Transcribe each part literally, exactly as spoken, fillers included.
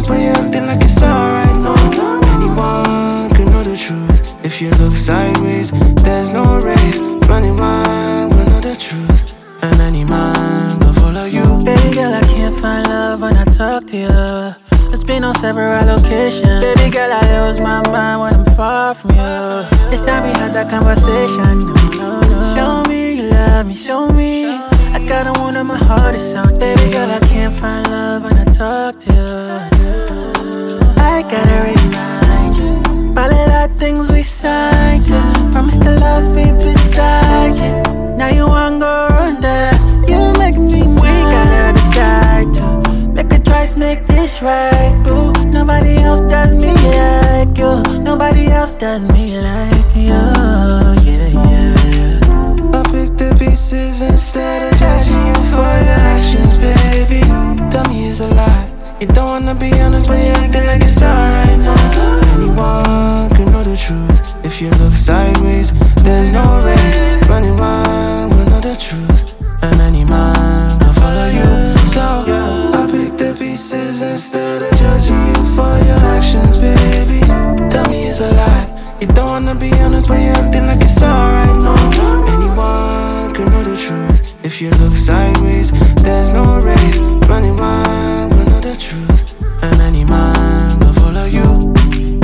honest when you're acting like it's alright. No, anyone can know the truth. If you look sideways, there's no race. Anyone will know the truth, and any man will follow you. Baby girl, I can't find love when I talk to you. It's been on several locations. Baby girl, I lose my mind when I'm far from you. It's time we had that conversation. No, no, no. Show me you love me, show me. I got a one in my heart, it's out. Baby girl, I can't find love when I talk to you. I gotta remind you about a lot of things we signed to. Promise to love, be beside you. Now you wanna go run that. You make me mad. We gotta decide to make a choice, make this right, boo. Nobody else does me like you. Nobody else does me like you. Yeah, yeah, yeah. I pick the pieces instead of judging you for your actions, baby. Tell me it's a lie. You don't wanna be honest when you're acting like it's alright. No, anyone can know the truth. If you look sideways, there's no race. Anyone will know the truth, and any man will follow you. So I pick the pieces instead of judging you for your actions, baby. Tell me it's a lie. You don't wanna be honest when you're acting like it's alright. No, anyone can know the truth. If you look sideways, there's no race. Anyone will know the truth, and any man will follow you.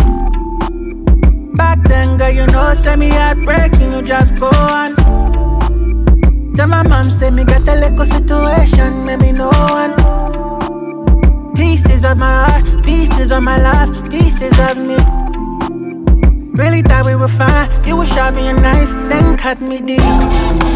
Back then, girl, you know, send me heartbreaking, you just go on. Tell my mom, say me got a little situation, make me know one. Pieces of my heart, pieces of my life, pieces of me. Really thought we were fine, you were sharp in your knife, then cut me deep.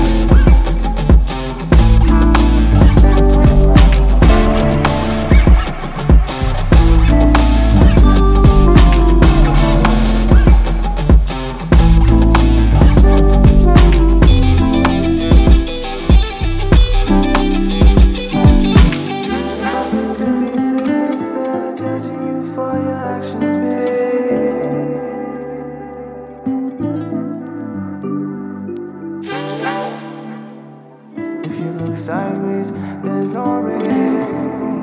Sideways, there's no race.